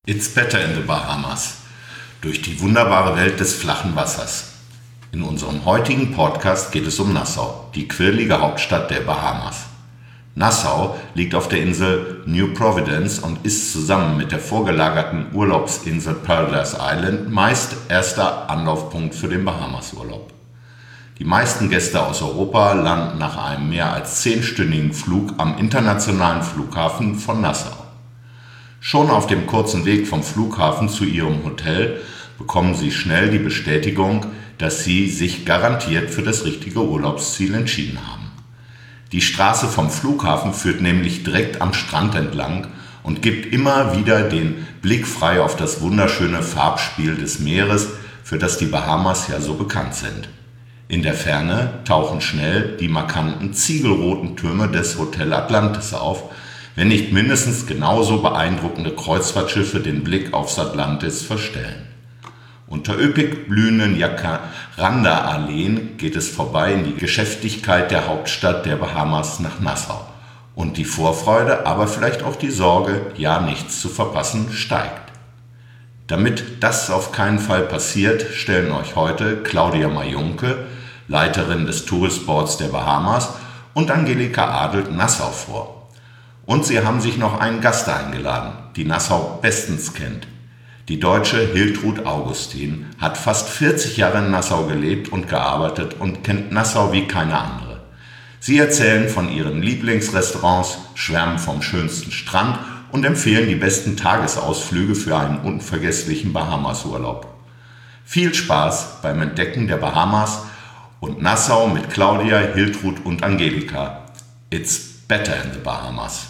It's better in the Bahamas. Durch die wunderbare Welt des flachen Wassers. In unserem heutigen Podcast geht es um Nassau, die quirlige Hauptstadt der Bahamas. Nassau liegt auf der Insel New Providence und ist zusammen mit der vorgelagerten Urlaubsinsel Paradise Island meist erster Anlaufpunkt für den Bahamas-Urlaub. Die meisten Gäste aus Europa landen nach einem mehr als 10-stündigen Flug am internationalen Flughafen von Nassau. Schon auf dem kurzen Weg vom Flughafen zu ihrem Hotel bekommen sie schnell die Bestätigung, dass sie sich garantiert für das richtige Urlaubsziel entschieden haben. Die Straße vom Flughafen führt nämlich direkt am Strand entlang und gibt immer wieder den Blick frei auf das wunderschöne Farbspiel des Meeres, für das die Bahamas ja so bekannt sind. In der Ferne tauchen schnell die markanten ziegelroten Türme des Hotel Atlantis auf, wenn nicht mindestens genauso beeindruckende Kreuzfahrtschiffe den Blick aufs Atlantis verstellen. Unter üppig blühenden Jacaranda-Alleen geht es vorbei in die Geschäftigkeit der Hauptstadt der Bahamas nach Nassau. Und die Vorfreude, aber vielleicht auch die Sorge, ja nichts zu verpassen, steigt. Damit das auf keinen Fall passiert, stellen euch heute Claudia Majunke, Leiterin des Tourist-Boards der Bahamas, und Angelika Adelt Nassau vor. Und sie haben sich noch einen Gast eingeladen, die Nassau bestens kennt. Die Deutsche Hiltrud Augustin hat fast 40 Jahre in Nassau gelebt und gearbeitet und kennt Nassau wie keine andere. Sie erzählen von ihren Lieblingsrestaurants, schwärmen vom schönsten Strand und empfehlen die besten Tagesausflüge für einen unvergesslichen Bahamas-Urlaub. Viel Spaß beim Entdecken der Bahamas und Nassau mit Claudia, Hiltrud und Angelika. It's better in the Bahamas.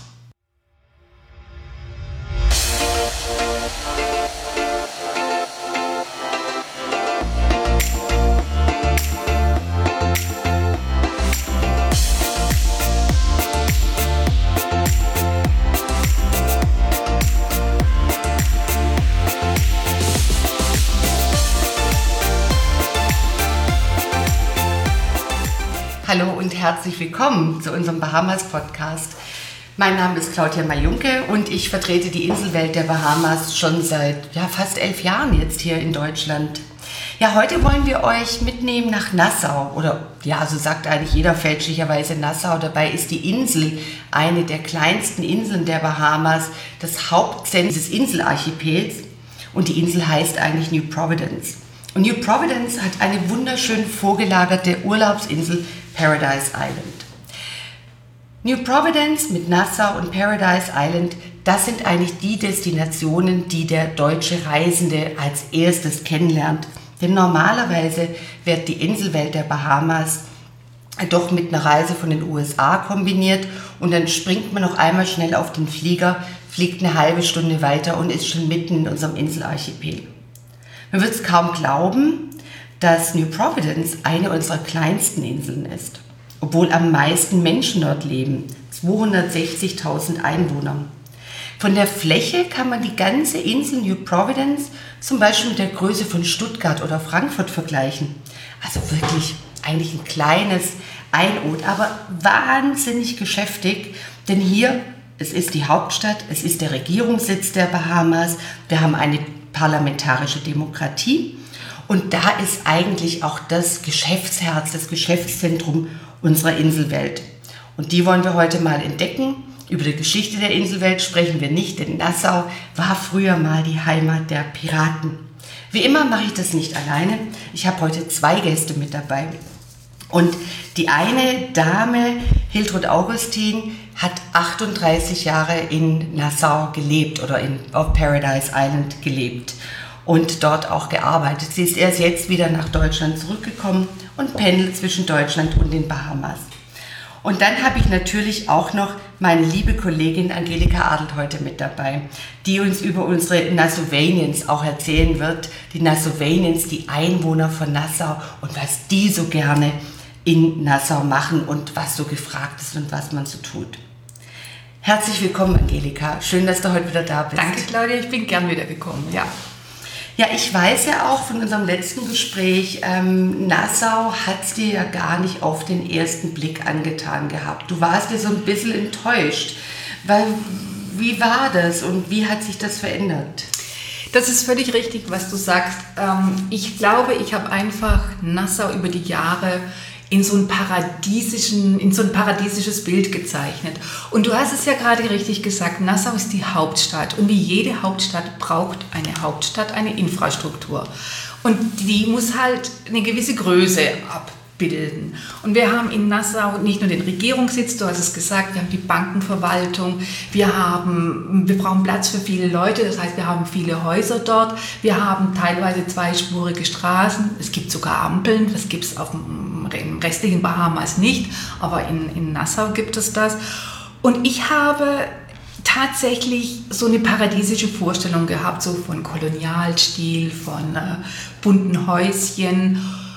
Hallo und herzlich willkommen zu unserem Bahamas-Podcast. Mein Name ist Claudia Majunke und ich vertrete die Inselwelt der Bahamas schon seit fast 11 Jahren jetzt hier in Deutschland. Ja, heute wollen wir euch mitnehmen nach Nassau oder so sagt eigentlich jeder fälschlicherweise Nassau. Dabei ist die Insel eine der kleinsten Inseln der Bahamas, das Hauptzentrum des Inselarchipels, und die Insel heißt eigentlich New Providence. Und New Providence hat eine wunderschön vorgelagerte Urlaubsinsel Paradise Island. New Providence mit Nassau und Paradise Island, das sind eigentlich die Destinationen, die der deutsche Reisende als erstes kennenlernt. Denn normalerweise wird die Inselwelt der Bahamas doch mit einer Reise von den USA kombiniert und dann springt man noch einmal schnell auf den Flieger, fliegt eine halbe Stunde weiter und ist schon mitten in unserem Inselarchipel. Man wird es kaum glauben, dass New Providence eine unserer kleinsten Inseln ist, obwohl am meisten Menschen dort leben, 260.000 Einwohner. Von der Fläche kann man die ganze Insel New Providence zum Beispiel mit der Größe von Stuttgart oder Frankfurt vergleichen. Also wirklich eigentlich ein kleines Einod, aber wahnsinnig geschäftig, denn hier, es ist die Hauptstadt, es ist der Regierungssitz der Bahamas, wir haben eine parlamentarische Demokratie. Und da ist eigentlich auch das Geschäftsherz, das Geschäftszentrum unserer Inselwelt. Und die wollen wir heute mal entdecken. Über die Geschichte der Inselwelt sprechen wir nicht, denn Nassau war früher mal die Heimat der Piraten. Wie immer mache ich das nicht alleine. Ich habe heute 2 Gäste mit dabei. Und die eine Dame, Hiltrud Augustin, hat 38 Jahre in Nassau gelebt oder auf Paradise Island gelebt und dort auch gearbeitet. Sie ist erst jetzt wieder nach Deutschland zurückgekommen und pendelt zwischen Deutschland und den Bahamas. Und dann habe ich natürlich auch noch meine liebe Kollegin Angelika Adelt heute mit dabei, die uns über unsere Nassauanians auch erzählen wird. Die Nassauanians, die Einwohner von Nassau und was die so gerne in Nassau machen und was so gefragt ist und was man so tut. Herzlich willkommen, Angelika. Schön, dass du heute wieder da bist. Danke, Claudia. Ich bin gern wieder gekommen, ja. Ja, ich weiß ja auch von unserem letzten Gespräch, Nassau hat es dir ja gar nicht auf den ersten Blick angetan gehabt. Du warst ja so ein bisschen enttäuscht. Wie war das und wie hat sich das verändert? Das ist völlig richtig, was du sagst. Ich glaube, ich habe einfach Nassau über die Jahre in so ein paradiesisches Bild gezeichnet. Und du hast es ja gerade richtig gesagt, Nassau ist die Hauptstadt. Und wie jede Hauptstadt braucht eine Hauptstadt eine Infrastruktur. Und die muss halt eine gewisse Größe abbilden. Und wir haben in Nassau nicht nur den Regierungssitz, du hast es gesagt, wir haben die Bankenverwaltung, wir brauchen Platz für viele Leute, das heißt, wir haben viele Häuser dort, wir haben teilweise zweispurige Straßen, es gibt sogar Ampeln, das gibt es im restlichen Bahamas nicht, aber in Nassau gibt es das. Und ich habe tatsächlich so eine paradiesische Vorstellung gehabt, so von Kolonialstil, von bunten Häuschen.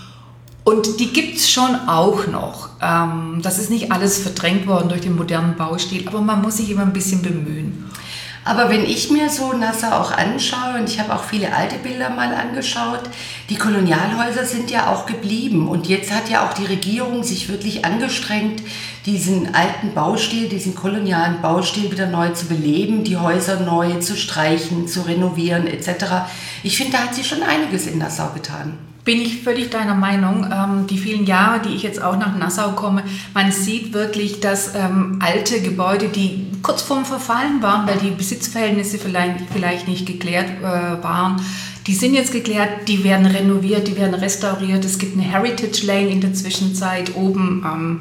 Und die gibt es schon auch noch. Das ist nicht alles verdrängt worden durch den modernen Baustil, aber man muss sich immer ein bisschen bemühen. Aber wenn ich mir so Nassau auch anschaue, und ich habe auch viele alte Bilder mal angeschaut, die Kolonialhäuser sind ja auch geblieben. Und jetzt hat ja auch die Regierung sich wirklich angestrengt, diesen alten Baustil, diesen kolonialen Baustil wieder neu zu beleben, die Häuser neu zu streichen, zu renovieren etc. Ich finde, da hat sich schon einiges in Nassau getan. Bin ich völlig deiner Meinung. Die vielen Jahre, die ich jetzt auch nach Nassau komme, man sieht wirklich, dass alte Gebäude, die kurz vorm Verfallen waren, weil die Besitzverhältnisse vielleicht nicht geklärt waren, die sind jetzt geklärt, die werden renoviert, die werden restauriert. Es gibt eine Heritage Lane in der Zwischenzeit oben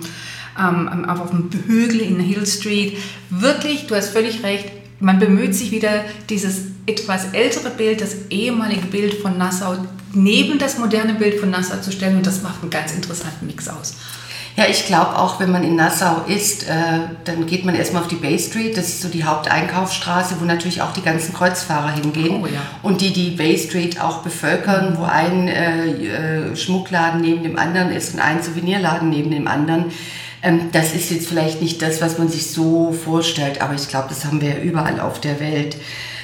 auf dem Hügel in Hill Street. Wirklich, du hast völlig recht, man bemüht sich wieder, dieses etwas ältere Bild, das ehemalige Bild von Nassau, neben das moderne Bild von Nassau zu stellen, und das macht einen ganz interessanten Mix aus. Ja, ich glaube auch, wenn man in Nassau ist, dann geht man erstmal auf die Bay Street, das ist so die Haupteinkaufsstraße, wo natürlich auch die ganzen Kreuzfahrer hingehen. Oh, ja. Und die Bay Street auch bevölkern, wo ein Schmuckladen neben dem anderen ist und ein Souvenirladen neben dem anderen. Das ist jetzt vielleicht nicht das, was man sich so vorstellt, aber ich glaube, das haben wir ja überall auf der Welt.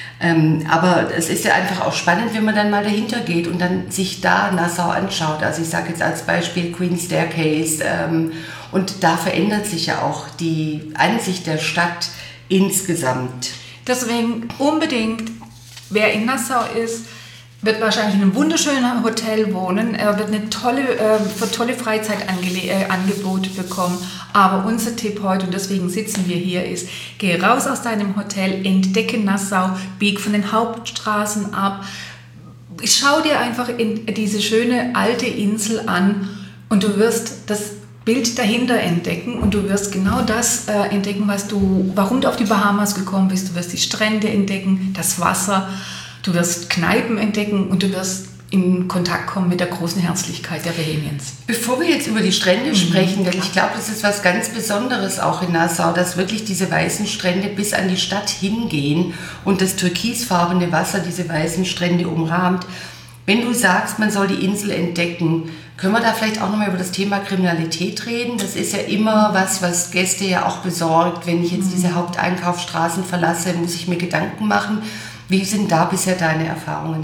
Aber es ist ja einfach auch spannend, wenn man dann mal dahinter geht und dann sich da Nassau anschaut. Also ich sage jetzt als Beispiel Queen's Staircase. Und da verändert sich ja auch die Ansicht der Stadt insgesamt. Deswegen unbedingt, wer in Nassau ist, wird wahrscheinlich in einem wunderschönen Hotel wohnen, er wird eine tolle Freizeitangebote bekommen. Aber unser Tipp heute, und deswegen sitzen wir hier, ist, geh raus aus deinem Hotel, entdecke Nassau, bieg von den Hauptstraßen ab, schau dir einfach in diese schöne alte Insel an und du wirst das Bild dahinter entdecken und du wirst genau das entdecken, warum du auf die Bahamas gekommen bist. Du wirst die Strände entdecken, das Wasser. Du wirst Kneipen entdecken und du wirst in Kontakt kommen mit der großen Herzlichkeit der Bahamians. Bevor wir jetzt über die Strände sprechen, denn ich glaube, das ist was ganz Besonderes auch in Nassau, dass wirklich diese weißen Strände bis an die Stadt hingehen und das türkisfarbene Wasser diese weißen Strände umrahmt. Wenn du sagst, man soll die Insel entdecken, können wir da vielleicht auch nochmal über das Thema Kriminalität reden? Das ist ja immer was Gäste ja auch besorgt. Wenn ich jetzt diese Haupteinkaufsstraßen verlasse, muss ich mir Gedanken machen. Wie sind da bisher deine Erfahrungen?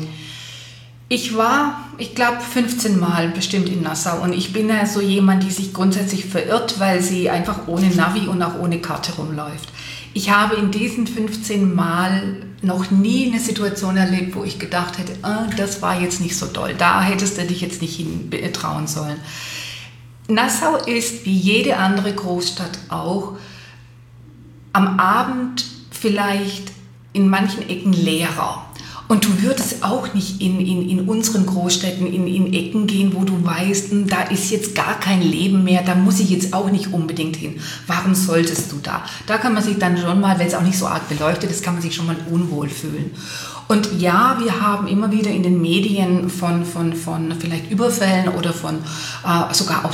Ich war, ich glaube, 15 Mal bestimmt in Nassau und ich bin ja so jemand, die sich grundsätzlich verirrt, weil sie einfach ohne Navi und auch ohne Karte rumläuft. Ich habe in diesen 15 Mal noch nie eine Situation erlebt, wo ich gedacht hätte, das war jetzt nicht so doll, da hättest du dich jetzt nicht trauen sollen. Nassau ist, wie jede andere Großstadt auch, am Abend vielleicht in manchen Ecken leerer. Und du würdest auch nicht in unseren Großstädten in Ecken gehen, wo du weißt, da ist jetzt gar kein Leben mehr, da muss ich jetzt auch nicht unbedingt hin. Warum solltest du da? Da kann man sich dann schon mal, wenn es auch nicht so arg beleuchtet ist, kann man sich schon mal unwohl fühlen. Und ja, wir haben immer wieder in den Medien von vielleicht Überfällen oder von sogar auch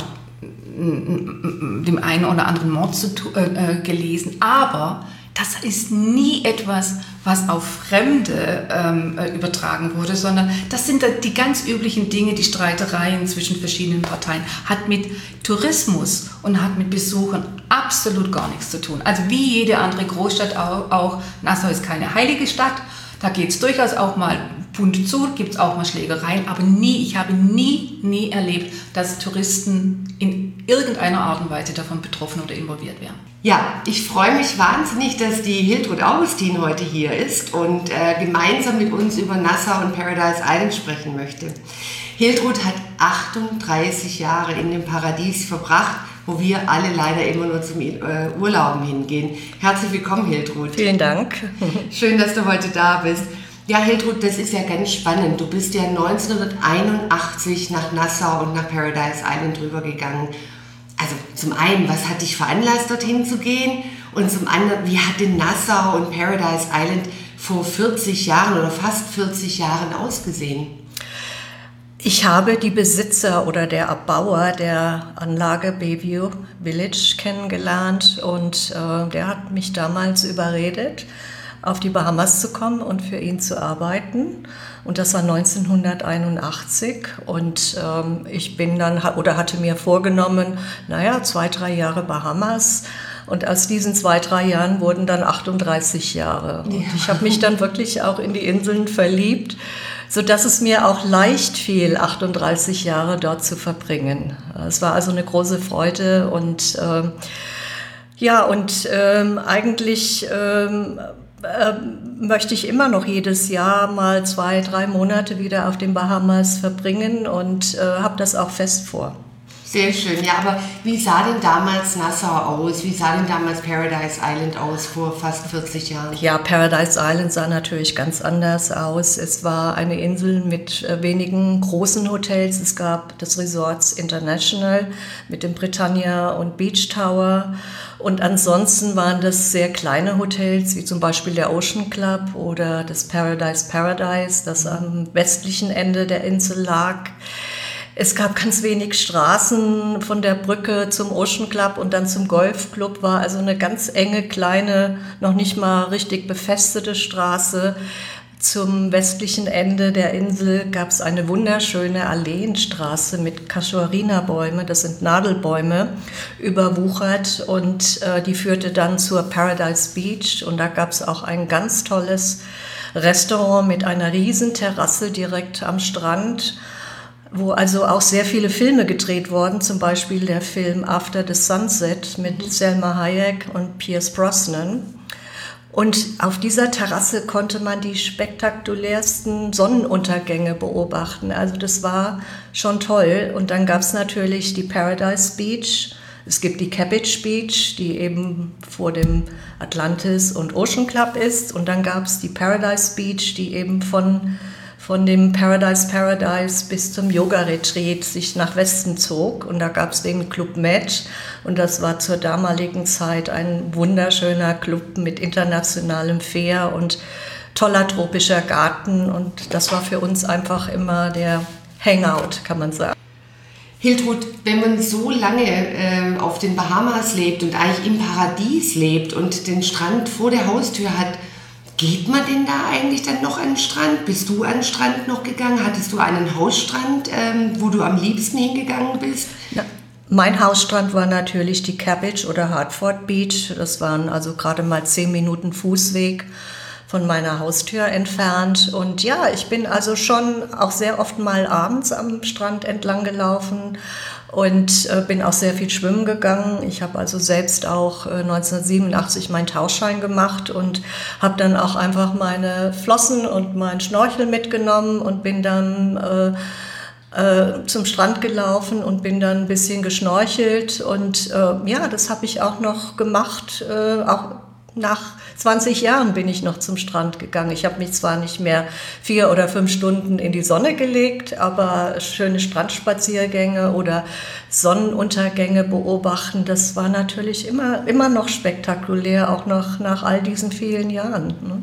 dem einen oder anderen Mord gelesen, aber das ist nie etwas, was auf Fremde übertragen wurde, sondern das sind die ganz üblichen Dinge, die Streitereien zwischen verschiedenen Parteien, hat mit Tourismus und hat mit Besuchern absolut gar nichts zu tun. Also wie jede andere Großstadt auch, Nassau ist keine heilige Stadt, da geht es durchaus auch mal bunt zu, gibt es auch mal Schlägereien, aber ich habe nie erlebt, dass Touristen in irgendeiner Art und Weise davon betroffen oder involviert wären. Ja, ich freue mich wahnsinnig, dass die Hiltrud Augustin heute hier ist und gemeinsam mit uns über Nassau und Paradise Island sprechen möchte. Hiltrud hat 38 Jahre in dem Paradies verbracht, wo wir alle leider immer nur zum Urlauben hingehen. Herzlich willkommen, Hiltrud. Vielen Dank. Schön, dass du heute da bist. Ja, Hiltrud, das ist ja ganz spannend. Du bist ja 1981 nach Nassau und nach Paradise Island rübergegangen. Also zum einen, was hat dich veranlasst, dorthin zu gehen? Und zum anderen, wie hat denn Nassau und Paradise Island vor 40 Jahren oder fast 40 Jahren ausgesehen? Ich habe die Besitzer oder der Erbauer der Anlage Bayview Village kennengelernt und der hat mich damals überredet, auf die Bahamas zu kommen und für ihn zu arbeiten. Und das war 1981 und ich bin dann hatte mir vorgenommen, 2-3 Jahre Bahamas. Und aus diesen 2-3 Jahren wurden dann 38 Jahre. Und ich habe mich dann wirklich auch in die Inseln verliebt, sodass es mir auch leicht fiel, 38 Jahre dort zu verbringen. Es war also eine große Freude und eigentlich möchte ich immer noch jedes Jahr mal 2-3 Monate wieder auf den Bahamas verbringen und habe das auch fest vor. Sehr schön, ja, aber wie sah denn damals Nassau aus? Wie sah denn damals Paradise Island aus vor fast 40 Jahren? Ja, Paradise Island sah natürlich ganz anders aus. Es war eine Insel mit wenigen großen Hotels. Es gab das Resorts International mit dem Britannia und Beach Tower. Und ansonsten waren das sehr kleine Hotels, wie zum Beispiel der Ocean Club oder das Paradise, das am westlichen Ende der Insel lag. Es gab ganz wenig Straßen von der Brücke zum Ocean Club und dann zum Golfclub, war also eine ganz enge, kleine, noch nicht mal richtig befestigte Straße. Zum westlichen Ende der Insel gab es eine wunderschöne Alleenstraße mit Casuarina-Bäume, das sind Nadelbäume, überwuchert und die führte dann zur Paradise Beach und da gab es auch ein ganz tolles Restaurant mit einer riesen Terrasse direkt am Strand, wo also auch sehr viele Filme gedreht wurden, zum Beispiel der Film After the Sunset mit Selma Hayek und Pierce Brosnan. Und auf dieser Terrasse konnte man die spektakulärsten Sonnenuntergänge beobachten. Also das war schon toll. Und dann gab es natürlich die Paradise Beach. Es gibt die Cabbage Beach, die eben vor dem Atlantis und Ocean Club ist. Und dann gab es die Paradise Beach, die eben von dem Paradise bis zum Yoga-Retreat sich nach Westen zog. Und da gab es den Club Med. Und das war zur damaligen Zeit ein wunderschöner Club mit internationalem Flair und toller tropischer Garten. Und das war für uns einfach immer der Hangout, kann man sagen. Hiltrud, wenn man so lange auf den Bahamas lebt und eigentlich im Paradies lebt und den Strand vor der Haustür hat, geht man denn da eigentlich dann noch an den Strand? Bist du an den Strand noch gegangen? Hattest du einen Hausstrand, wo du am liebsten hingegangen bist? Ja, mein Hausstrand war natürlich die Cabbage oder Hartford Beach. Das waren also gerade mal 10 Minuten Fußweg von meiner Haustür entfernt. Und ja, ich bin also schon auch sehr oft mal abends am Strand entlang gelaufen und bin auch sehr viel schwimmen gegangen. Ich habe also selbst auch 1987 meinen Tauchschein gemacht und habe dann auch einfach meine Flossen und meinen Schnorchel mitgenommen und bin dann zum Strand gelaufen und bin dann ein bisschen geschnorchelt. Und das habe ich auch noch gemacht, auch nach 20 Jahren bin ich noch zum Strand gegangen. Ich habe mich zwar nicht mehr 4 oder 5 Stunden in die Sonne gelegt, aber schöne Strandspaziergänge oder Sonnenuntergänge beobachten, das war natürlich immer noch spektakulär, auch noch nach all diesen vielen Jahren. Ne?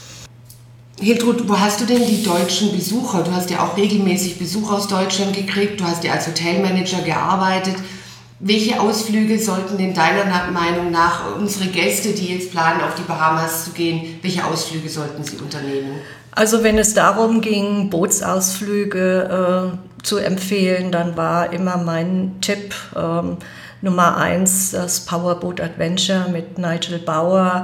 Hiltrud, wo hast du denn die deutschen Besucher? Du hast ja auch regelmäßig Besuch aus Deutschland gekriegt, du hast ja als Hotelmanager gearbeitet. Welche Ausflüge sollten denn deiner Meinung nach unsere Gäste, die jetzt planen, auf die Bahamas zu gehen, welche Ausflüge sollten sie unternehmen? Also wenn es darum ging, Bootsausflüge zu empfehlen, dann war immer mein Tipp Nummer 1 das Powerboat Adventure mit Nigel Bauer.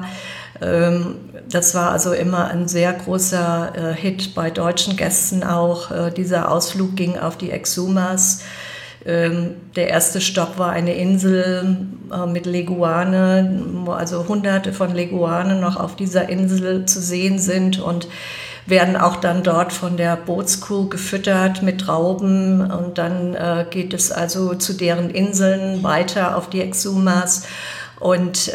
Das war also immer ein sehr großer Hit bei deutschen Gästen auch. Dieser Ausflug ging auf die Exumas. Der erste Stopp war eine Insel mit Leguane, wo also hunderte von Leguanen noch auf dieser Insel zu sehen sind und werden auch dann dort von der Bootscrew gefüttert mit Trauben und dann geht es also zu deren Inseln weiter auf die Exumas und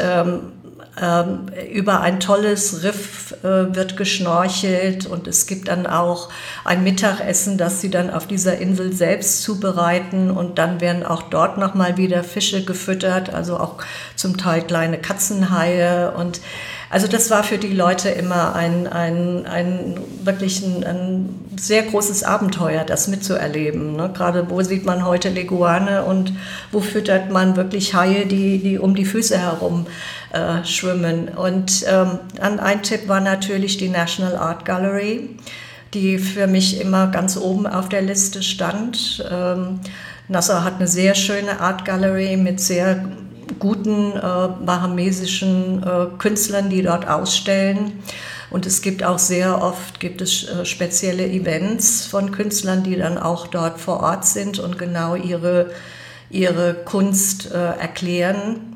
über ein tolles Riff wird geschnorchelt und es gibt dann auch ein Mittagessen, das sie dann auf dieser Insel selbst zubereiten und dann werden auch dort nochmal wieder Fische gefüttert, also auch zum Teil kleine Katzenhaie und also das war für die Leute immer wirklich ein sehr großes Abenteuer, das mitzuerleben. Ne? Gerade wo sieht man heute Leguane und wo füttert man wirklich Haie, die um die Füße herum schwimmen. Und ein Tipp war natürlich die National Art Gallery, die für mich immer ganz oben auf der Liste stand. Nassau hat eine sehr schöne Art Gallery mit sehr guten bahamesischen Künstlern, die dort ausstellen. Und es gibt auch sehr oft spezielle Events von Künstlern, die dann auch dort vor Ort sind und genau ihre Kunst erklären.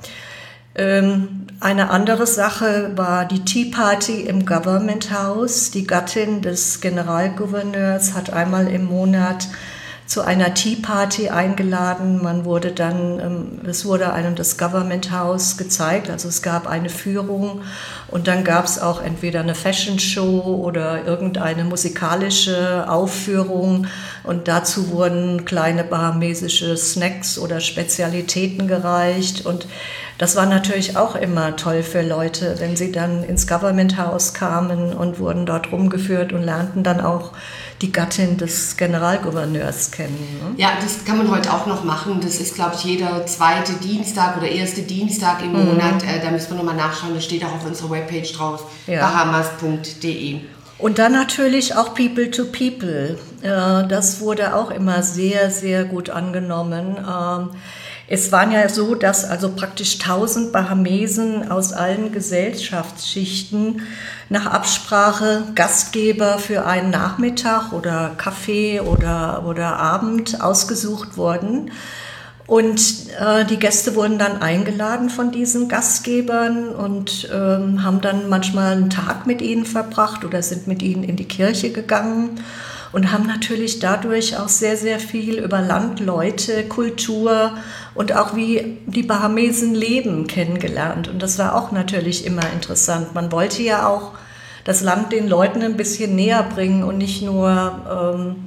Eine andere Sache war die Tea Party im Government House. Die Gattin des Generalgouverneurs hat einmal im Monat zu einer Tea Party eingeladen. Es wurde einem das Government House gezeigt, also es gab eine Führung und dann gab es auch entweder eine Fashion Show oder irgendeine musikalische Aufführung und dazu wurden kleine bahamesische Snacks oder Spezialitäten gereicht und das war natürlich auch immer toll für Leute, wenn sie dann ins Government House kamen und wurden dort rumgeführt und lernten dann auch die Gattin des Generalgouverneurs kennen. Ne? Ja, das kann man heute auch noch machen. Das ist, glaube ich, jeder zweite Dienstag oder erste Dienstag im Monat. Da müssen wir nochmal nachschauen. Das steht auch auf unserer Webpage drauf, bahamas.de. Und dann natürlich auch People to People. Das wurde auch immer sehr, sehr gut angenommen. Es waren ja so, dass also praktisch 1000 Bahamesen aus allen Gesellschaftsschichten nach Absprache Gastgeber für einen Nachmittag oder Kaffee oder Abend ausgesucht wurden. Und die Gäste wurden dann eingeladen von diesen Gastgebern und haben dann manchmal einen Tag mit ihnen verbracht oder sind mit ihnen in die Kirche gegangen. Und haben natürlich dadurch auch sehr, sehr viel über Land, Leute, Kultur und auch wie die Bahamesen leben kennengelernt. Und das war auch natürlich immer interessant. Man wollte ja auch das Land den Leuten ein bisschen näher bringen und nicht nur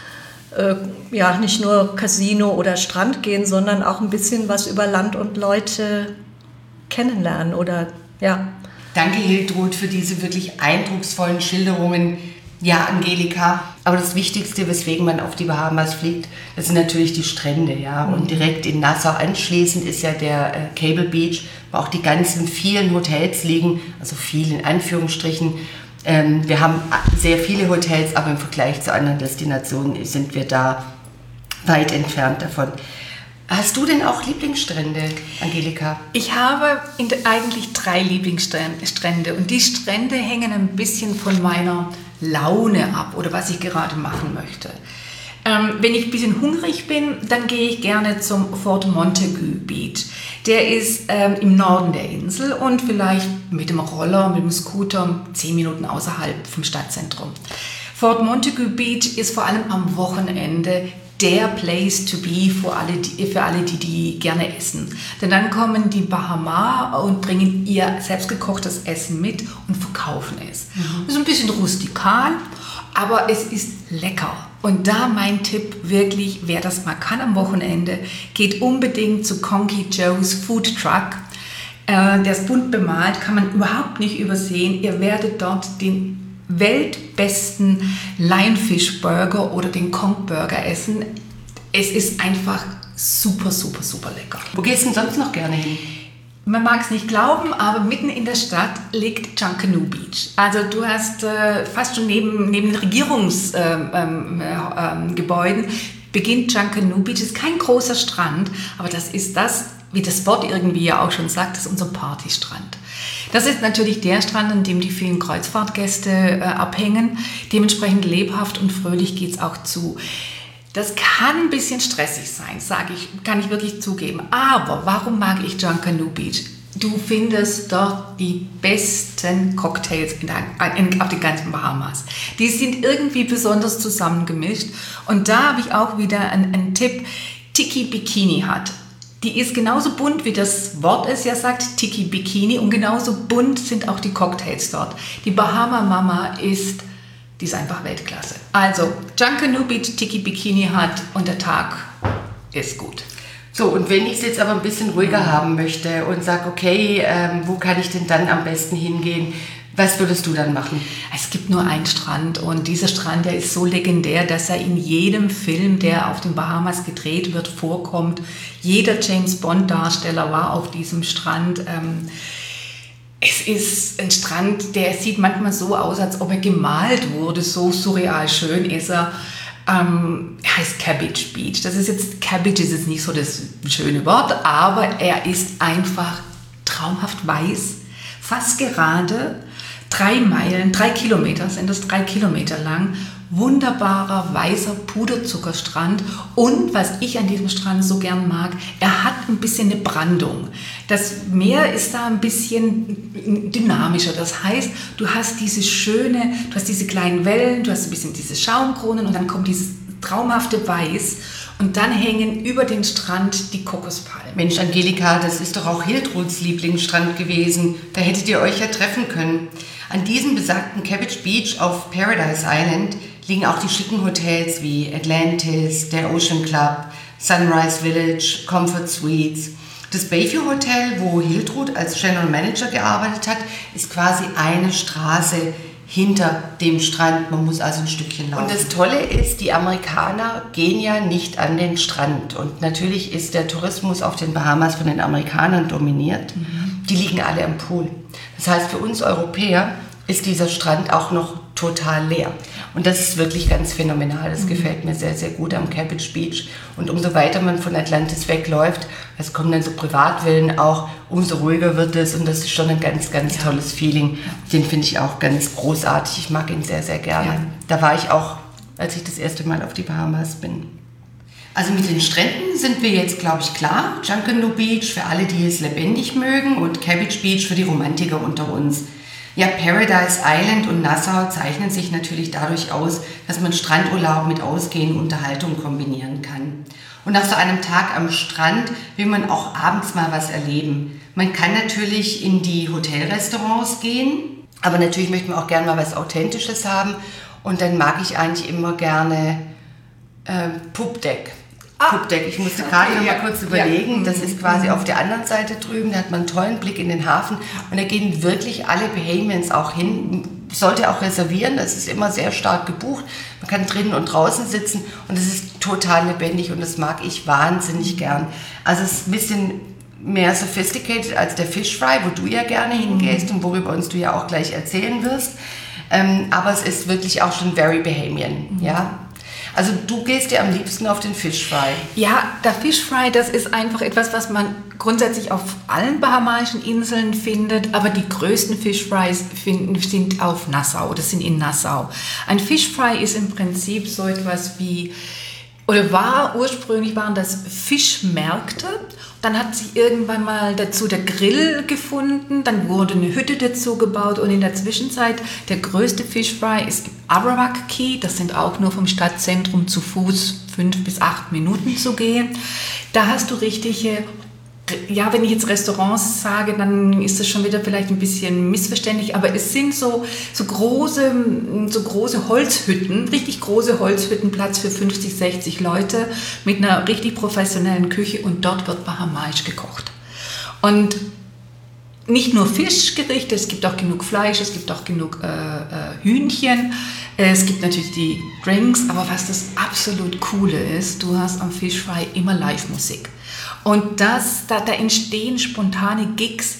Casino oder Strand gehen, sondern auch ein bisschen was über Land und Leute kennenlernen oder ja. Danke, Hiltrud, für diese wirklich eindrucksvollen Schilderungen. Ja, Angelika, aber das Wichtigste, weswegen man auf die Bahamas fliegt, das sind natürlich die Strände, ja. Und direkt in Nassau anschließend ist ja der Cable Beach, wo auch die ganzen vielen Hotels liegen, also viel in Anführungsstrichen. Wir haben sehr viele Hotels, aber im Vergleich zu anderen Destinationen sind wir da weit entfernt davon. Hast du denn auch Lieblingsstrände, Angelika? Ich habe eigentlich 3 Lieblingsstrände und die Strände hängen ein bisschen von meiner Laune ab oder was ich gerade machen möchte. Wenn ich ein bisschen hungrig bin, dann gehe ich gerne zum Fort Montague Beach. Der ist im Norden der Insel und vielleicht mit dem Roller, mit dem Scooter 10 Minuten außerhalb vom Stadtzentrum. Fort Montague Beach ist vor allem am Wochenende der Place to be für alle, die gerne essen. Denn dann kommen die Bahama und bringen ihr selbstgekochtes Essen mit und verkaufen es. Es ist ein bisschen rustikal, aber es ist lecker. Und da mein Tipp wirklich, wer das mal kann am Wochenende, geht unbedingt zu Conky Joe's Food Truck. Der ist bunt bemalt, kann man überhaupt nicht übersehen. Ihr werdet dort den weltbesten Lionfish Burger oder den Conch Burger essen. Es ist einfach super, super, super lecker. Wo gehst du denn sonst noch gerne hin? Man mag es nicht glauben, aber mitten in der Stadt liegt Junkanoo Beach. Also du hast fast schon neben den Regierungsgebäuden beginnt Junkanoo Beach. Es ist kein großer Strand, aber das ist das, wie das Wort irgendwie ja auch schon sagt, das ist unser Partystrand. Das ist natürlich der Strand, an dem die vielen Kreuzfahrtgäste abhängen. Dementsprechend lebhaft und fröhlich geht es auch zu. Das kann ein bisschen stressig sein, kann ich wirklich zugeben. Aber warum mag ich Junkanoo Beach? Du findest dort die besten Cocktails auf den ganzen Bahamas. Die sind irgendwie besonders zusammengemischt. Und da habe ich auch wieder einen Tipp. Tiki Bikini hat. Die ist genauso bunt, wie das Wort es ja sagt, Tiki Bikini. Und genauso bunt sind auch die Cocktails dort. Die Bahama Mama die ist einfach Weltklasse. Also, Junkanoo Beach, Tiki Bikini hat und der Tag ist gut. So, und wenn ich es jetzt aber ein bisschen ruhiger haben möchte und sage, okay, wo kann ich denn dann am besten hingehen? Was würdest du dann machen? Es gibt nur einen Strand und dieser Strand, der ist so legendär, dass er in jedem Film, der auf den Bahamas gedreht wird, vorkommt. Jeder James-Bond-Darsteller war auf diesem Strand. Es ist ein Strand, der sieht manchmal so aus, als ob er gemalt wurde, so surreal schön ist er. Heißt Cabbage Beach. Cabbage ist jetzt nicht so das schöne Wort, aber er ist einfach traumhaft weiß, fast gerade, 3 Kilometer sind das, 3 Kilometer lang, wunderbarer weißer Puderzuckerstrand und was ich an diesem Strand so gern mag, er hat ein bisschen eine Brandung. Das Meer ist da ein bisschen dynamischer, das heißt, du hast diese kleinen Wellen, du hast ein bisschen diese Schaumkronen und dann kommt dieses traumhafte Weiß und dann hängen über den Strand die Kokospalmen. Mensch, Angelika, das ist doch auch Hiltruds Lieblingsstrand gewesen. Da hättet ihr euch ja treffen können. An diesem besagten Cabbage Beach auf Paradise Island liegen auch die schicken Hotels wie Atlantis, der Ocean Club, Sunrise Village, Comfort Suites. Das Bayview Hotel, wo Hiltrud als General Manager gearbeitet hat, ist quasi eine Straße hinter dem Strand. Man muss also ein Stückchen laufen. Und das Tolle ist, die Amerikaner gehen ja nicht an den Strand. Und natürlich ist der Tourismus auf den Bahamas von den Amerikanern dominiert. Die liegen alle am Pool. Das heißt, für uns Europäer ist dieser Strand auch noch total leer. Und das ist wirklich ganz phänomenal. Das gefällt mir sehr, sehr gut am Cabbage Beach. Und umso weiter man von Atlantis wegläuft, es kommen dann so Privatvillen auch, umso ruhiger wird es. Und das ist schon ein ganz, ganz tolles Feeling. Den finde ich auch ganz großartig. Ich mag ihn sehr, sehr gerne. Ja. Da war ich auch, als ich das erste Mal auf die Bahamas bin. Also mit den Stränden sind wir jetzt, glaube ich, klar. Junkanoo Beach für alle, die es lebendig mögen und Cabbage Beach für die Romantiker unter uns. Ja, Paradise Island und Nassau zeichnen sich natürlich dadurch aus, dass man Strandurlaub mit Ausgehen und Unterhaltung kombinieren kann. Und nach so einem Tag am Strand will man auch abends mal was erleben. Man kann natürlich in die Hotelrestaurants gehen, aber natürlich möchte man auch gerne mal was Authentisches haben. Und dann mag ich eigentlich immer gerne Pupdeck. Pupdeck. Ich musste gerade noch mal kurz überlegen, das ist quasi auf der anderen Seite drüben, da hat man einen tollen Blick in den Hafen und da gehen wirklich alle Bahamians auch hin, sollte auch reservieren, das ist immer sehr stark gebucht, man kann drinnen und draußen sitzen und es ist total lebendig und das mag ich wahnsinnig gern. Also es ist ein bisschen mehr sophisticated als der Fish Fry, wo du ja gerne hingehst und worüber uns du ja auch gleich erzählen wirst, aber es ist wirklich auch schon very Bahamian, ja. Also du gehst ja am liebsten auf den Fish Fry. Ja, der Fish Fry, das ist einfach etwas, was man grundsätzlich auf allen bahamanischen Inseln findet, aber die größten Fish Fries sind auf Nassau, das sind in Nassau. Ein Fish Fry ist im Prinzip so etwas wie, ursprünglich waren das Fischmärkte. Dann hat sich irgendwann mal dazu der Grill gefunden, dann wurde eine Hütte dazu gebaut und in der Zwischenzeit der größte Fish Fry ist im Arawak Key, das sind auch nur vom Stadtzentrum zu Fuß 5 bis 8 Minuten zu gehen. Da hast du richtige, ja, wenn ich jetzt Restaurants sage, dann ist das schon wieder vielleicht ein bisschen missverständlich, aber es sind so große Holzhütten, richtig große Holzhütten, Platz für 50, 60 Leute mit einer richtig professionellen Küche und dort wird bahamaisch gekocht. Und nicht nur Fischgerichte, es gibt auch genug Fleisch, es gibt auch genug Hühnchen, es gibt natürlich die Drinks, aber was das absolut Coole ist, du hast am Fish Fry immer Live-Musik. Und da entstehen spontane Gigs.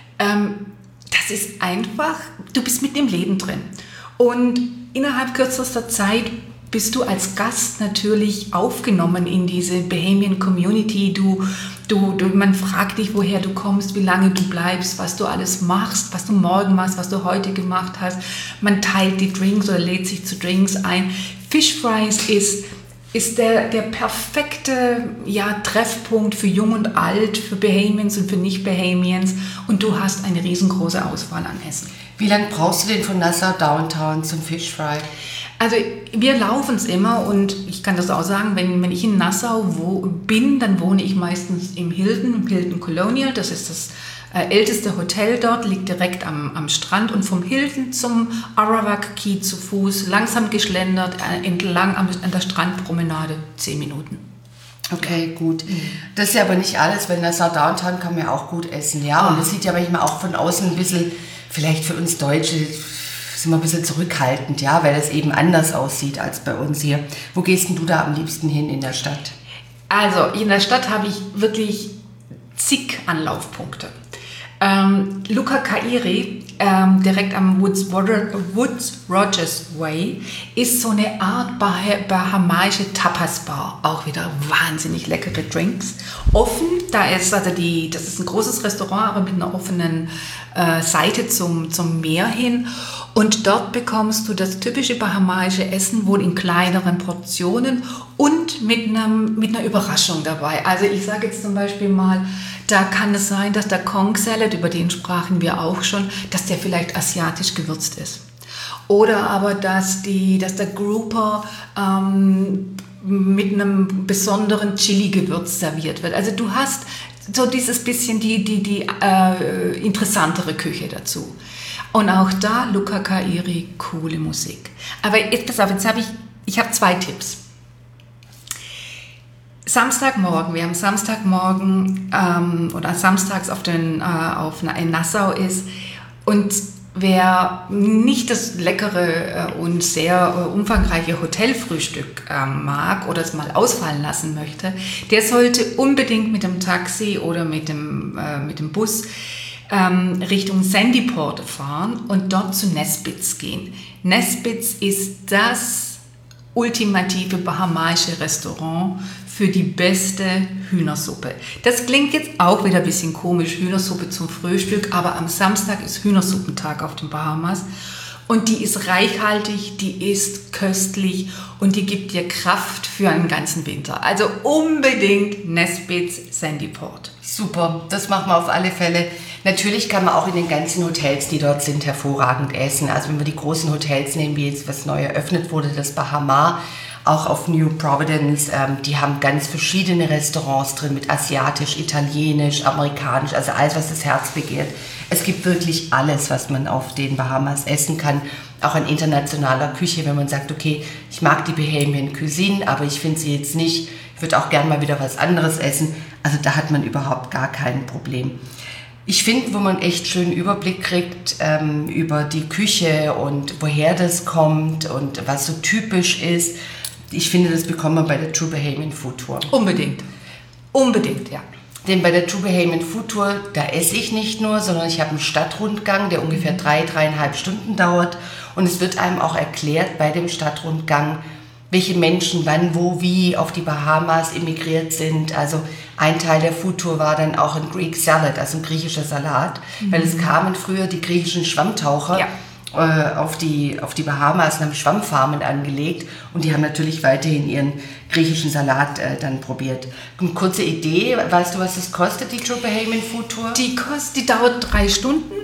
Das ist einfach, du bist mit dem Leben drin. Und innerhalb kürzester Zeit bist du als Gast natürlich aufgenommen in diese Bahamian Community. Man fragt dich, woher du kommst, wie lange du bleibst, was du alles machst, was du morgen machst, was du heute gemacht hast. Man teilt die Drinks oder lädt sich zu Drinks ein. Fish Fries ist ist der perfekte Treffpunkt für Jung und Alt, für Bahamians und für Nicht-Bahamians. Und du hast eine riesengroße Auswahl an Essen. Wie lange brauchst du denn von Nassau Downtown zum Fish Fry? Also wir laufen es immer und ich kann das auch sagen, wenn ich in Nassau bin, dann wohne ich meistens im Hilton Colonial. Das ist das älteste Hotel dort, liegt direkt am Strand und vom Hilton zum Arawak Quay zu Fuß, langsam geschlendert, entlang an der Strandpromenade, 10 Minuten. Okay, gut. Das ist ja aber nicht alles, weil Nassau Downtown kann man ja auch gut essen, ja. Und das sieht ja manchmal auch von außen ein bisschen, vielleicht für uns Deutsche, sind wir ein bisschen zurückhaltend, ja, weil das eben anders aussieht als bei uns hier. Wo gehst denn du da am liebsten hin in der Stadt? Also, in der Stadt habe ich wirklich zig Anlaufpunkte. Luca Kairi, direkt am Woods Rogers Way, ist so eine Art bahamaische Tapas-Bar. Auch wieder wahnsinnig leckere Drinks. Offen, das ist ein großes Restaurant, aber mit einer offenen Seite zum Meer hin. Und dort bekommst du das typische bahamaische Essen, wohl in kleineren Portionen und mit einer Überraschung dabei. Also ich sage jetzt zum Beispiel mal, da kann es sein, dass der Kong Salad, über den sprachen wir auch schon, dass der vielleicht asiatisch gewürzt ist. Oder aber, dass der Grouper mit einem besonderen Chili-Gewürz serviert wird. Also du hast so dieses bisschen die interessantere Küche dazu. Und auch da, Luca Kairi, coole Musik. Aber jetzt pass auf, ich habe 2 Tipps. Samstagmorgen, wir haben Samstagmorgen oder samstags in Nassau ist und wer nicht das leckere und sehr umfangreiche Hotelfrühstück mag oder es mal ausfallen lassen möchte, der sollte unbedingt mit dem Taxi oder mit dem Bus Richtung Sandyport fahren und dort zu Nesbit's gehen. Nesbit's ist das ultimative bahamaische Restaurant für die beste Hühnersuppe. Das klingt jetzt auch wieder ein bisschen komisch, Hühnersuppe zum Frühstück, aber am Samstag ist Hühnersuppentag auf den Bahamas und die ist reichhaltig, die ist köstlich und die gibt dir Kraft für einen ganzen Winter. Also unbedingt Nesbit's Sandyport. Super, das machen wir auf alle Fälle. Natürlich kann man auch in den ganzen Hotels, die dort sind, hervorragend essen. Also wenn wir die großen Hotels nehmen, wie jetzt was neu eröffnet wurde, das Bahama, auch auf New Providence, die haben ganz verschiedene Restaurants drin mit asiatisch, italienisch, amerikanisch, also alles, was das Herz begehrt. Es gibt wirklich alles, was man auf den Bahamas essen kann, auch an internationaler Küche, wenn man sagt, okay, ich mag die Bahamian Cuisine, aber ich finde sie jetzt nicht, ich würde auch gerne mal wieder was anderes essen. Also da hat man überhaupt gar kein Problem. Ich finde, wo man echt schönen Überblick kriegt über die Küche und woher das kommt und was so typisch ist, ich finde, das bekommt man bei der True Bahamian Food Tour. Unbedingt, ja. Denn bei der True Bahamian Food Tour, da esse ich nicht nur, sondern ich habe einen Stadtrundgang, der ungefähr 3,5 Stunden dauert. Und es wird einem auch erklärt bei dem Stadtrundgang, welche Menschen wann, wo, wie auf die Bahamas emigriert sind. Also ein Teil der Foodtour war dann auch ein Greek Salad, also ein griechischer Salat, weil es kamen früher die griechischen Schwammtaucher auf die Bahamas und haben Schwammfarmen angelegt und die haben natürlich weiterhin ihren griechischen Salat dann probiert. Eine kurze Idee, weißt du, was das kostet, die True Bahamian Food Tour? Die dauert 3 Stunden.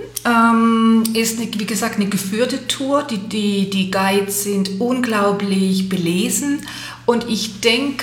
Ist, wie gesagt, eine geführte Tour. Die Guides sind unglaublich belesen und ich denke,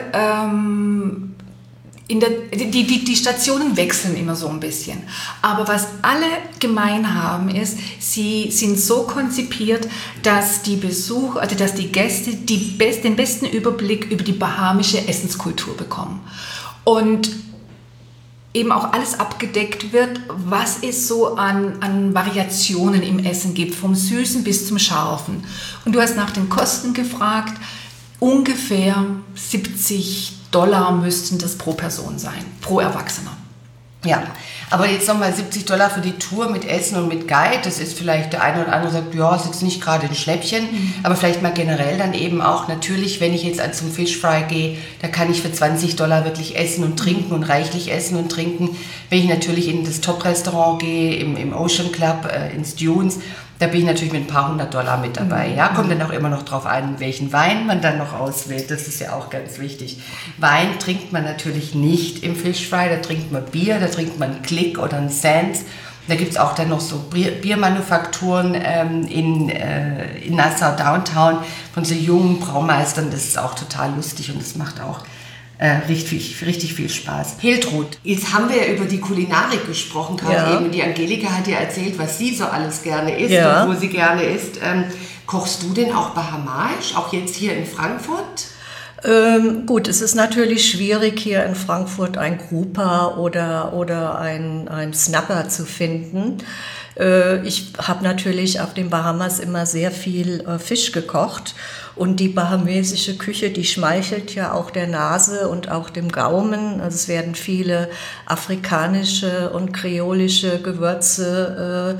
die Stationen wechseln immer so ein bisschen. Aber was alle gemein haben ist, sie sind so konzipiert, dass die Gäste den besten Überblick über die bahamische Essenskultur bekommen. Und eben auch alles abgedeckt wird, was es so an Variationen im Essen gibt, vom Süßen bis zum Scharfen. Und du hast nach den Kosten gefragt, ungefähr $70 müssten das pro Person sein, pro Erwachsener. Ja, aber jetzt nochmal $70 für die Tour mit Essen und mit Guide, das ist vielleicht der eine oder andere sagt, ja, ist jetzt nicht gerade ein Schnäppchen, aber vielleicht mal generell dann eben auch natürlich, wenn ich jetzt zum Fish Fry gehe, da kann ich für $20 wirklich essen und trinken und reichlich essen und trinken. Wenn ich natürlich in das Top-Restaurant gehe, im Ocean Club, ins Dunes, Da bin ich natürlich mit ein paar $100 mit dabei. Ja, kommt dann auch immer noch drauf an, welchen Wein man dann noch auswählt. Das ist ja auch ganz wichtig. Wein trinkt man natürlich nicht im Fish Fry, da trinkt man Bier, da trinkt man einen Click oder einen Sands. Da gibt es auch dann noch so Biermanufakturen in Nassau Downtown von so jungen Braumeistern. Das ist auch total lustig und das macht auch richtig viel Spaß. Hiltrud, jetzt haben wir ja über die Kulinarik gesprochen, gerade eben. Die Angelika hat ja erzählt, was sie so alles gerne isst und wo sie gerne isst. Kochst du denn auch bahamaisch, auch jetzt hier in Frankfurt? Gut, es ist natürlich schwierig, hier in Frankfurt ein Grouper oder ein Snapper zu finden. Ich habe natürlich auf den Bahamas immer sehr viel Fisch gekocht und die bahamesische Küche, die schmeichelt ja auch der Nase und auch dem Gaumen. Also es werden viele afrikanische und kreolische Gewürze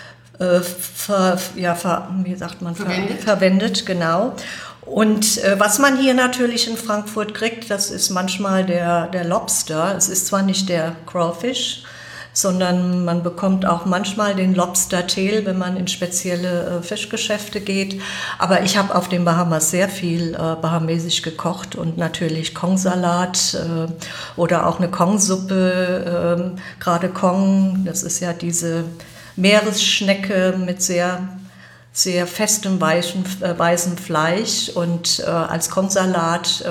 verwendet, genau. Und was man hier natürlich in Frankfurt kriegt, das ist manchmal der Lobster. Es ist zwar nicht der Crawfish, sondern man bekommt auch manchmal den Lobster-Tail, wenn man in spezielle Fischgeschäfte geht. Aber ich habe auf den Bahamas sehr viel bahamesisch gekocht und natürlich Kongsalat oder auch eine Kongsuppe. Gerade Kong, das ist ja diese Meeresschnecke mit sehr festem weißem Fleisch und als Kongsalat,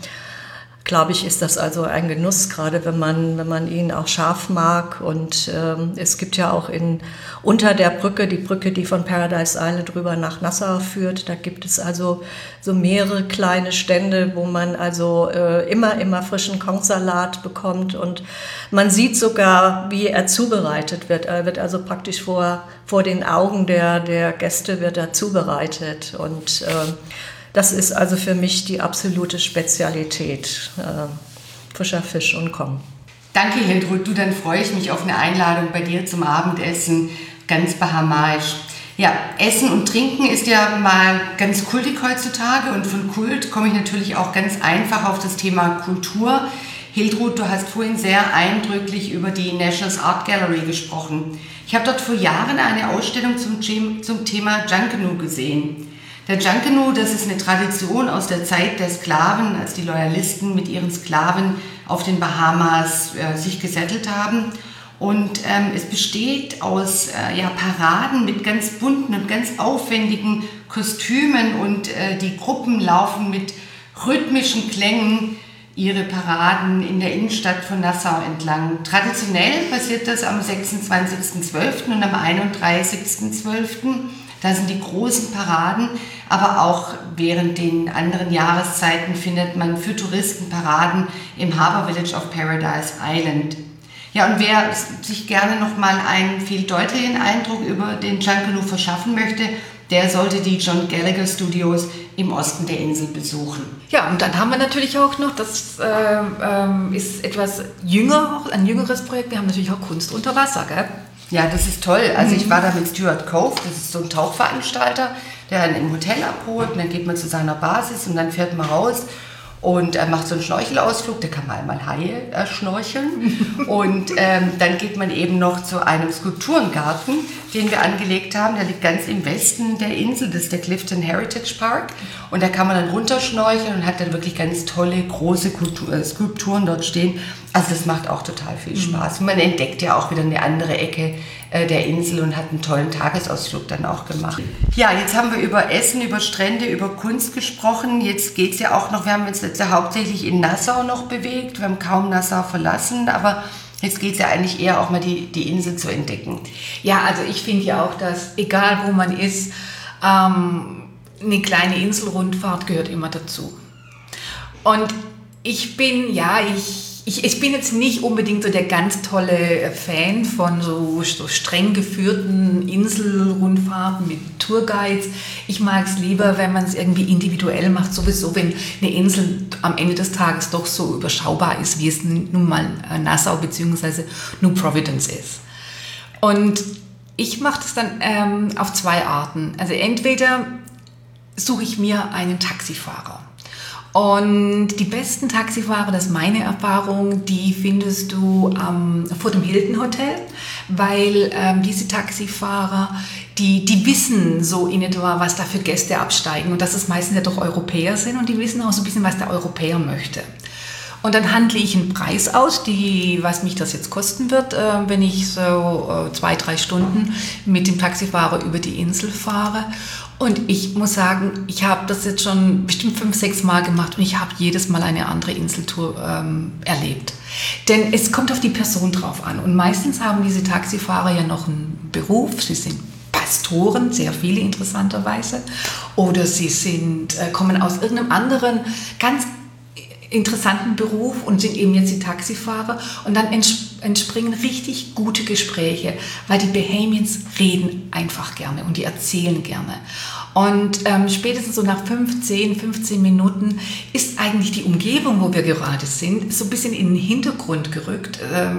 glaube ich, ist das also ein Genuss, gerade wenn man ihn auch scharf mag. Und es gibt ja auch unter der Brücke, die Brücke, die von Paradise Island rüber nach Nassau führt, da gibt es also so mehrere kleine Stände, wo man also immer frischen Kongsalat bekommt. Und man sieht sogar, wie er zubereitet wird. Er wird also praktisch vor den Augen der Gäste wird er zubereitet. Und das ist also für mich die absolute Spezialität, frischer Fisch und Kong. Danke, Hiltrud. Dann freue ich mich auf eine Einladung bei dir zum Abendessen, ganz bahamaisch. Ja, Essen und Trinken ist ja mal ganz kultig heutzutage und von Kult komme ich natürlich auch ganz einfach auf das Thema Kultur. Hiltrud, du hast vorhin sehr eindrücklich über die National Art Gallery gesprochen. Ich habe dort vor Jahren eine Ausstellung zum Thema Junkanoo gesehen. Der Junkanoo, das ist eine Tradition aus der Zeit der Sklaven, als die Loyalisten mit ihren Sklaven auf den Bahamas sich gesettelt haben. Und es besteht aus Paraden mit ganz bunten und ganz aufwendigen Kostümen und die Gruppen laufen mit rhythmischen Klängen ihre Paraden in der Innenstadt von Nassau entlang. Traditionell passiert das am 26.12. und am 31.12. Da sind die großen Paraden, aber auch während den anderen Jahreszeiten findet man für Touristen Paraden im Harbour Village of Paradise Island. Ja, und wer sich gerne nochmal einen viel deutlicheren Eindruck über den Junkanoo verschaffen möchte, der sollte die John Gallagher Studios im Osten der Insel besuchen. Ja, und dann haben wir natürlich auch noch, das ist etwas jünger, ein jüngeres Projekt, wir haben natürlich auch Kunst unter Wasser, gell? Ja, das ist toll. Also ich war da mit Stuart Cove, das ist so ein Tauchveranstalter, der dann im Hotel abholt und dann geht man zu seiner Basis und dann fährt man raus und macht so einen Schnorchelausflug, da kann man einmal Haie schnorcheln und dann geht man eben noch zu einem Skulpturengarten, den wir angelegt haben, der liegt ganz im Westen der Insel, das ist der Clifton Heritage Park und da kann man dann runterschnorcheln und hat dann wirklich ganz tolle, große Skulpturen dort stehen. Also das macht auch total viel Spaß. Und man entdeckt ja auch wieder eine andere Ecke der Insel und hat einen tollen Tagesausflug dann auch gemacht. Ja, jetzt haben wir über Essen, über Strände, über Kunst gesprochen. Jetzt geht es ja auch noch, wir haben uns jetzt ja hauptsächlich in Nassau noch bewegt. Wir haben kaum Nassau verlassen, aber jetzt geht es ja eigentlich eher auch mal die Insel zu entdecken. Ja, also ich finde ja auch, dass egal wo man ist, eine kleine Inselrundfahrt gehört immer dazu. Und ich bin jetzt nicht unbedingt so der ganz tolle Fan von so streng geführten Inselrundfahrten mit Tourguides. Ich mag es lieber, wenn man es irgendwie individuell macht, sowieso, wenn eine Insel am Ende des Tages doch so überschaubar ist, wie es nun mal Nassau bzw. New Providence ist. Und ich mache das dann auf zwei Arten. Also entweder suche ich mir einen Taxifahrer. Und die besten Taxifahrer, das ist meine Erfahrung, die findest du vor dem Hilton Hotel, weil diese Taxifahrer, die wissen so in etwa, was da für Gäste absteigen und dass es meistens ja doch Europäer sind und die wissen auch so ein bisschen, was der Europäer möchte. Und dann handle ich einen Preis aus, was mich das jetzt kosten wird, wenn ich so 2-3 Stunden mit dem Taxifahrer über die Insel fahre. Und ich muss sagen, ich habe das jetzt schon bestimmt 5-6 Mal gemacht und ich habe jedes Mal eine andere Inseltour erlebt. Denn es kommt auf die Person drauf an. Und meistens haben diese Taxifahrer ja noch einen Beruf. Sie sind Pastoren, sehr viele interessanterweise. Oder sie kommen aus irgendeinem anderen ganz interessanten Beruf und sind eben jetzt die Taxifahrer und dann entspringen richtig gute Gespräche, weil die Bahamians reden einfach gerne und die erzählen gerne. Und spätestens so nach 15 Minuten ist eigentlich die Umgebung, wo wir gerade sind, so ein bisschen in den Hintergrund gerückt.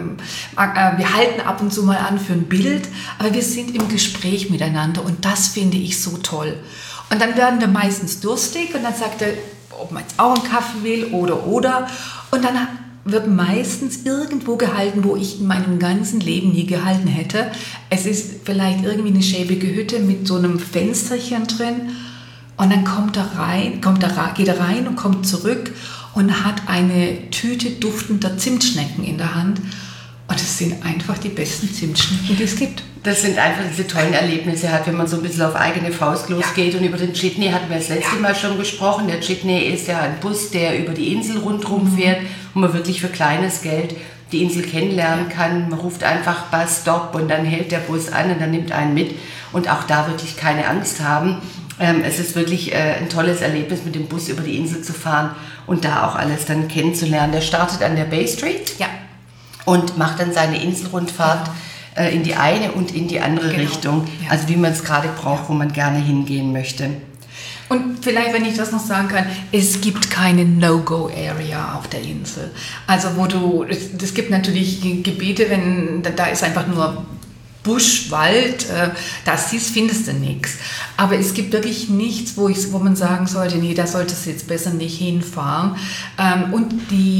Wir halten ab und zu mal an für ein Bild, aber wir sind im Gespräch miteinander und das finde ich so toll. Und dann werden wir meistens durstig und dann sagt er, ob man jetzt auch einen Kaffee will oder. Und dann wird meistens irgendwo gehalten, wo ich in meinem ganzen Leben nie gehalten hätte. Es ist vielleicht irgendwie eine schäbige Hütte mit so einem Fensterchen drin. Und dann geht er rein und kommt zurück und hat eine Tüte duftender Zimtschnecken in der Hand. Und es sind einfach die besten Zimtschnecken, die es gibt. Das sind einfach diese tollen Erlebnisse, wenn man so ein bisschen auf eigene Faust losgeht. Und über den Jitney hatten wir das letzte Mal schon gesprochen. Der Jitney ist ja ein Bus, der über die Insel rundherum fährt, wo man wirklich für kleines Geld die Insel kennenlernen kann. Man ruft einfach Bus Stop und dann hält der Bus an und dann nimmt einen mit. Und auch da wirklich keine Angst haben. Es ist wirklich ein tolles Erlebnis, mit dem Bus über die Insel zu fahren und da auch alles dann kennenzulernen. Der startet an der Bay Street und macht dann seine Inselrundfahrt in die eine und in die andere Richtung. Ja. Also wie man es gerade braucht, wo man gerne hingehen möchte. Und vielleicht, wenn ich das noch sagen kann, es gibt keine No-Go-Area auf der Insel. Also es gibt natürlich Gebiete, da ist einfach nur Busch, Wald, findest du nichts. Aber es gibt wirklich nichts, wo man sagen sollte, nee, da solltest du jetzt besser nicht hinfahren. Und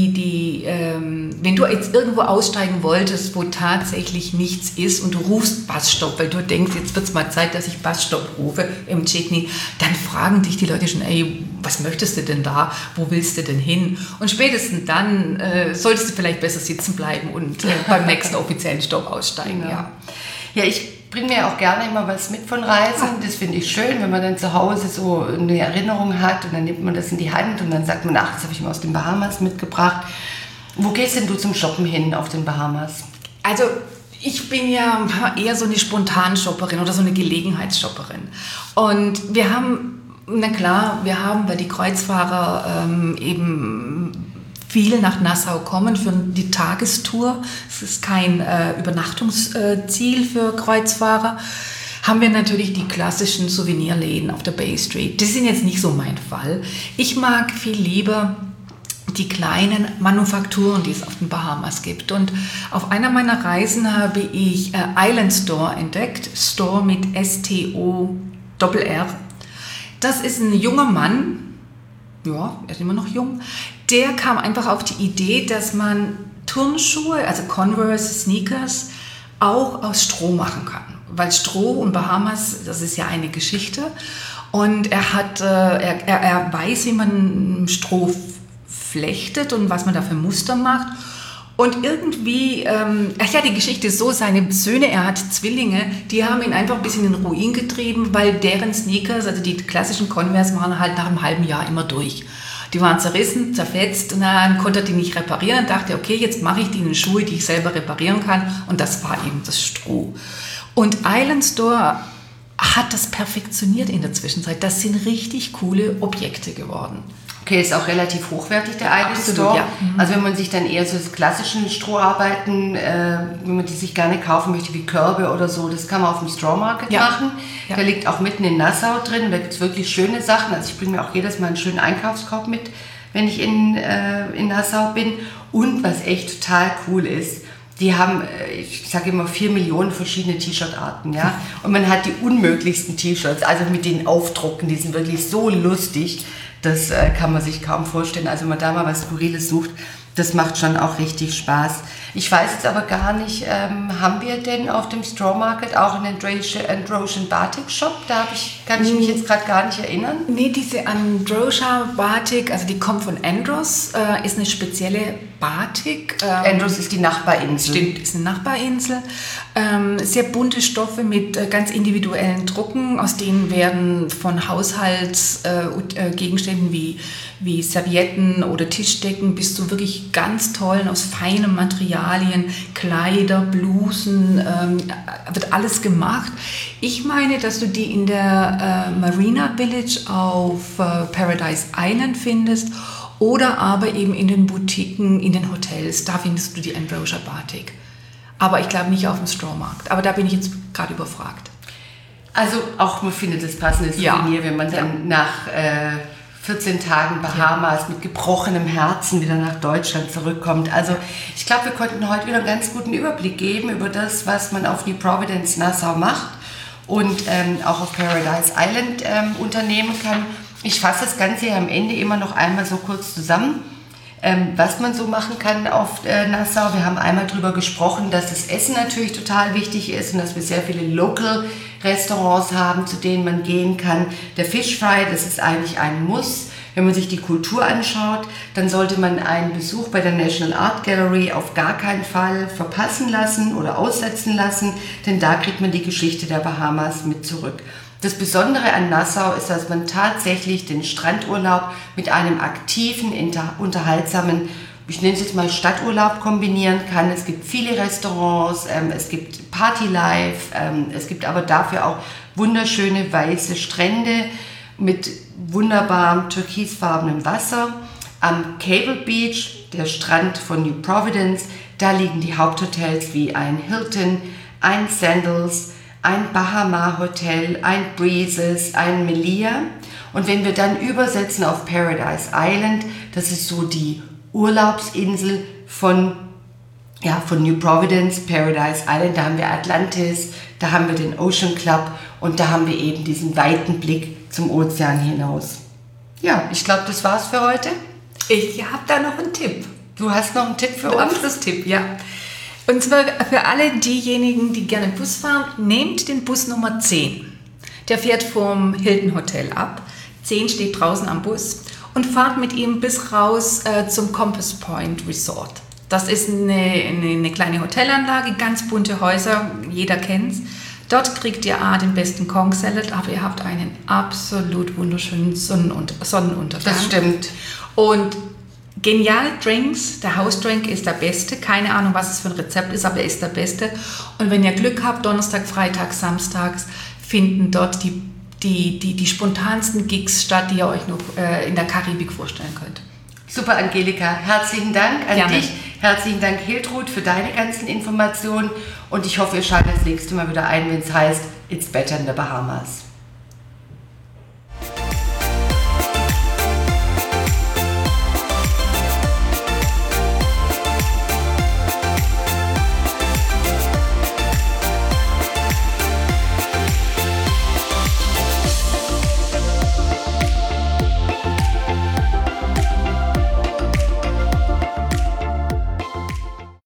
wenn du jetzt irgendwo aussteigen wolltest, wo tatsächlich nichts ist und du rufst Busstopp, weil du denkst, jetzt wird es mal Zeit, dass ich Busstopp rufe im Jitney, dann fragen dich die Leute schon, ey, was möchtest du denn da? Wo willst du denn hin? Und spätestens dann solltest du vielleicht besser sitzen bleiben und beim nächsten offiziellen Stopp aussteigen. Ja, ich bringe mir auch gerne immer was mit von Reisen. Das finde ich schön, wenn man dann zu Hause so eine Erinnerung hat und dann nimmt man das in die Hand und dann sagt man, ach, das habe ich mir aus den Bahamas mitgebracht. Wo gehst denn du zum Shoppen hin auf den Bahamas? Also ich bin ja eher so eine Spontanshopperin oder so eine Gelegenheitsshopperin. Und wir haben, weil die Kreuzfahrer eben viele nach Nassau kommen für die Tagestour. Es ist kein Übernachtungsziel für Kreuzfahrer. Haben wir natürlich die klassischen Souvenirläden auf der Bay Street. Die sind jetzt nicht so mein Fall. Ich mag viel lieber die kleinen Manufakturen, die es auf den Bahamas gibt. Und auf einer meiner Reisen habe ich Island Store entdeckt. Store mit S-T-O-R-R. Das ist ein junger Mann, er ist immer noch jung, der kam einfach auf die Idee, dass man Turnschuhe, also Converse, Sneakers, auch aus Stroh machen kann. Weil Stroh und Bahamas, das ist ja eine Geschichte. Und er weiß, wie man Stroh flechtet und was man da für Muster macht. Und irgendwie, die Geschichte ist so, seine Söhne, er hat Zwillinge, die haben ihn einfach ein bisschen in den Ruin getrieben, weil deren Sneakers, also die klassischen Converse, waren halt nach einem halben Jahr immer durch. Die waren zerrissen, zerfetzt und dann konnte er die nicht reparieren. Dann dachte er, okay, jetzt mache ich denen Schuhe, die ich selber reparieren kann. Und das war eben das Stroh. Und Island Store hat das perfektioniert in der Zwischenzeit. Das sind richtig coole Objekte geworden. Okay, ist auch relativ hochwertig, der Island Store. Ja. Also wenn man sich dann eher so das klassischen Stroharbeiten, wenn man die sich gerne kaufen möchte, wie Körbe oder so, das kann man auf dem Straw Market machen. Ja. Der liegt auch mitten in Nassau drin. Da gibt es wirklich schöne Sachen. Also ich bringe mir auch jedes Mal einen schönen Einkaufskorb mit, wenn ich in Nassau bin. Und was echt total cool ist, die haben, ich sage immer, 4 Millionen verschiedene T-Shirt-Arten, ja. Und man hat die unmöglichsten T-Shirts, also mit den Aufdrucken, die sind wirklich so lustig. Das kann man sich kaum vorstellen. Also wenn man da mal was Skurriles sucht, Das macht schon auch richtig Spaß. Ich weiß jetzt aber gar nicht, haben wir denn auf dem Straw Market auch einen Androsian Batik Shop? Kann ich mich jetzt gerade gar nicht erinnern. Nee, diese Androsha Batik, also die kommt von Andros, ist eine spezielle Batik. Andros ist die Nachbarinsel. Stimmt, ist eine Nachbarinsel. Sehr bunte Stoffe mit ganz individuellen Drucken, aus denen werden von Haushaltsgegenständen wie Servietten oder Tischdecken bis zu wirklich ganz tollen, aus feinen Materialien, Kleider, Blusen, wird alles gemacht. Ich meine, dass du die in der Marina Village auf Paradise Island findest oder aber eben in den Boutiquen, in den Hotels. Da findest du die Androsha Batik. Aber ich glaube nicht auf dem Strawmarkt. Aber da bin ich jetzt gerade überfragt. Also auch man findet das passende Souvenir, wenn man dann nach 14 Tagen Bahamas mit gebrochenem Herzen wieder nach Deutschland zurückkommt. Also ich glaube, wir konnten heute wieder einen ganz guten Überblick geben über das, was man auf New Providence Nassau macht und auch auf Paradise Island unternehmen kann. Ich fasse das Ganze ja am Ende immer noch einmal so kurz zusammen, was man so machen kann auf Nassau. Wir haben einmal darüber gesprochen, dass das Essen natürlich total wichtig ist und dass wir sehr viele Local Restaurants haben, zu denen man gehen kann. Der Fish Fry, das ist eigentlich ein Muss. Wenn man sich die Kultur anschaut, dann sollte man einen Besuch bei der National Art Gallery auf gar keinen Fall verpassen lassen oder aussetzen lassen, denn da kriegt man die Geschichte der Bahamas mit zurück. Das Besondere an Nassau ist, dass man tatsächlich den Strandurlaub mit einem aktiven, unterhaltsamen, ich nenne es jetzt mal Stadturlaub kombinieren kann. Es gibt viele Restaurants, es gibt Partylife, es gibt aber dafür auch wunderschöne weiße Strände mit wunderbarem türkisfarbenem Wasser. Am Cable Beach, der Strand von New Providence, da liegen die Haupthotels wie ein Hilton, ein Sandals, ein Bahama Hotel, ein Breezes, ein Melia. Und wenn wir dann übersetzen auf Paradise Island, das ist so die Urlaubsinsel von New Providence, Paradise Island, da haben wir Atlantis, da haben wir den Ocean Club und da haben wir eben diesen weiten Blick zum Ozean hinaus. Ja, ich glaube, das war's für heute. Ich habe da noch einen Tipp. Du hast noch einen Tipp für uns? Abschlusstipp, ja. Und zwar für alle diejenigen, die gerne Bus fahren, nehmt den Bus Nummer 10. Der fährt vom Hilton Hotel ab. 10 steht draußen am Bus und fahrt mit ihm bis raus zum Compass Point Resort. Das ist eine kleine Hotelanlage, ganz bunte Häuser, jeder kennt's. Dort kriegt ihr den besten Kong Salad, aber ihr habt einen absolut wunderschönen Sonnenuntergang. Das stimmt. Und geniale Drinks, der Hausdrink ist der beste, keine Ahnung, was es für ein Rezept ist, aber er ist der beste. Und wenn ihr Glück habt, Donnerstag, Freitag, Samstags finden dort die spontansten Gigs statt, die ihr euch nur in der Karibik vorstellen könnt. Super, Angelika. Herzlichen Dank an Gerne. dich. Herzlichen Dank, Hiltrud, für deine ganzen Informationen. Und ich hoffe, ihr schaltet das nächste Mal wieder ein, wenn es heißt, It's Better in the Bahamas.